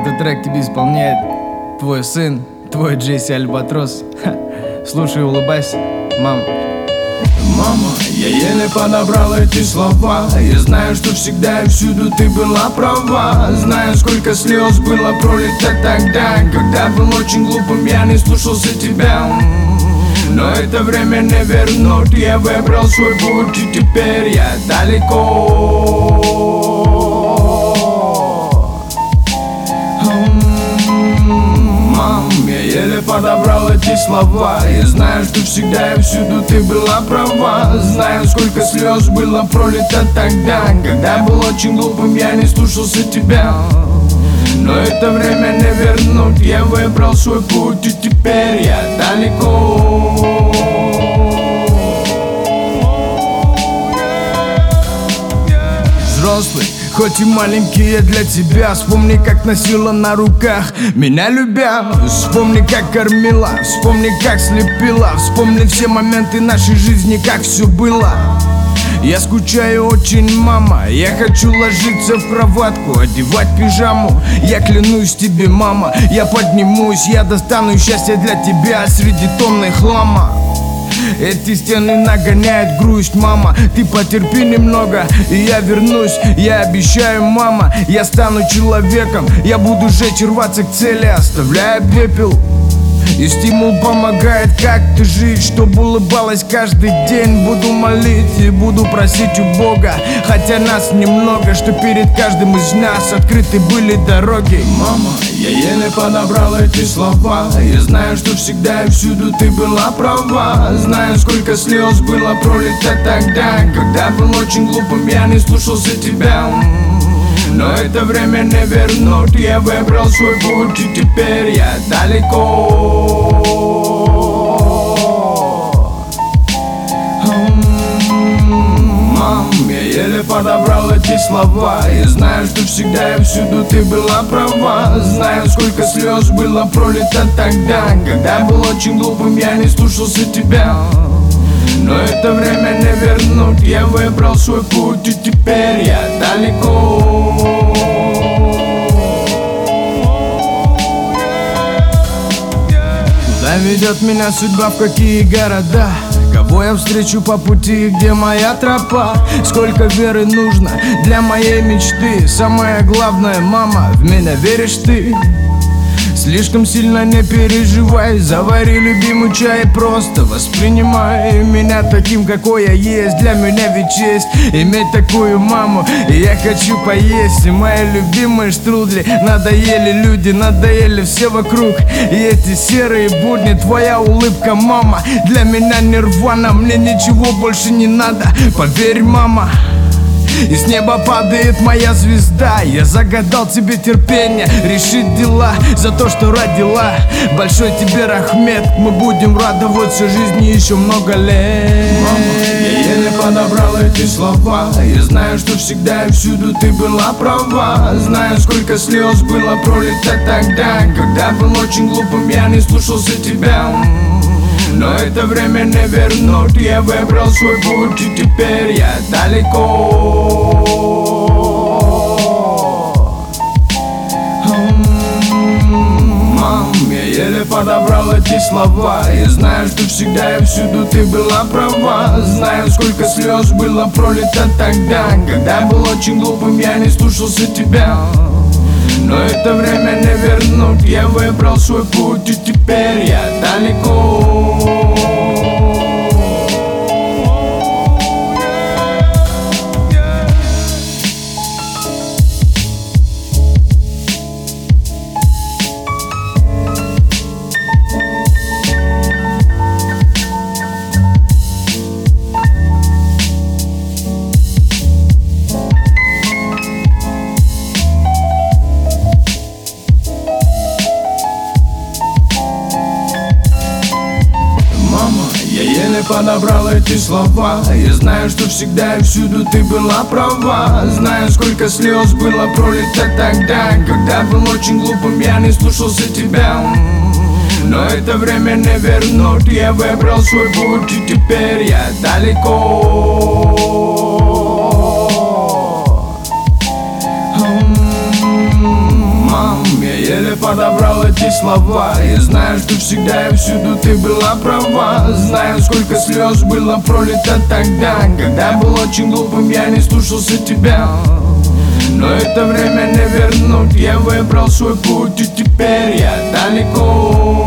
Этот трек тебе исполняет твой сын, твой Джесси Альбатрос. Слушай, улыбайся, мам. Мама, я еле подобрал эти слова. Я знаю, что всегда и всюду ты была права. Знаю, сколько слез было пролито тогда, когда был очень глупым, я не слушался тебя. Но это время не вернуть. Я выбрал свой путь, и теперь я далеко. Я еле подобрал эти слова. Я знаю, что всегда и всюду ты была права. Знаю, сколько слез было пролито тогда, когда был очень глупым, я не слушался тебя. Но это время не вернуть. Я выбрал свой путь, и теперь я далеко. Взрослый, хоть и маленький, я для тебя. Вспомни, как носила на руках, меня любя. Вспомни, как кормила, вспомни, как слепила. Вспомни все моменты нашей жизни, как все было. Я скучаю очень, мама. Я хочу ложиться в кроватку, одевать пижаму. Я клянусь тебе, мама, я поднимусь, я достану счастье для тебя среди тонны хлама. Эти стены нагоняют грусть, мама. Ты потерпи немного, и я вернусь. Я обещаю, мама, я стану человеком. Я буду жечь и рваться к цели, оставляя пепел. И стимул помогает как-то жить, чтобы улыбалась каждый день. Буду молить и буду просить у Бога, хотя нас немного, что перед каждым из нас открыты были дороги. Мама, я еле подобрал эти слова. Я знаю, что всегда и всюду ты была права. Знаю, сколько слез было пролито тогда, когда был очень глупым, я не слушался тебя. Но это время не вернуть. Я выбрал свой путь, и теперь я далеко. Мам, я еле подобрал эти слова. Я знаю, что всегда и всюду ты была права. Знаю, сколько слез было пролито тогда, когда был очень глупым, я не слушался тебя. Но это время не вернуть. Я выбрал свой путь, и теперь я далеко. Куда ведет меня судьба, в какие города? Кого я встречу по пути, где моя тропа? Сколько веры нужно для моей мечты? Самое главное, мама, в меня веришь ты? Слишком сильно не переживай, завари любимый чай, просто воспринимай меня таким, какой я есть. Для меня ведь честь иметь такую маму, и я хочу поесть. И мои любимые штрудли, надоели люди, надоели все вокруг. И эти серые будни, твоя улыбка, мама, для меня нирвана. Мне ничего больше не надо, поверь, мама. И с неба падает моя звезда. Я загадал тебе терпение, решить дела за то, что родила. Большой тебе рахмет, мы будем радоваться жизни еще много лет. Мама, я еле подобрал эти слова. Я знаю, что всегда и всюду ты была права. Знаю, сколько слез было пролито тогда, когда был очень глупым, я не слушался тебя. Но это время не вернуть. Я выбрал свой путь, и теперь я далеко. Мам, я еле подобрал эти слова. Я знаю, что всегда и всюду ты была права. Знаю, сколько слез было пролито тогда, когда был очень глупым, я не слушался тебя. Но это время не вернуть. Я выбрал свой путь, и теперь я далеко. Подобрал эти слова. Я знаю, что всегда и всюду ты была права. Знаю, сколько слез было пролито тогда, когда был очень глупым, я не слушался тебя. Но это время не вернуть. Я выбрал свой путь, и теперь я далеко. Мам, я подобрал эти слова. И знаю, что всегда и всюду ты была права. Знаю, сколько слез было пролито тогда, когда был очень глупым, я не слушался тебя. Но это время не вернуть, я выбрал свой путь, и теперь я далеко.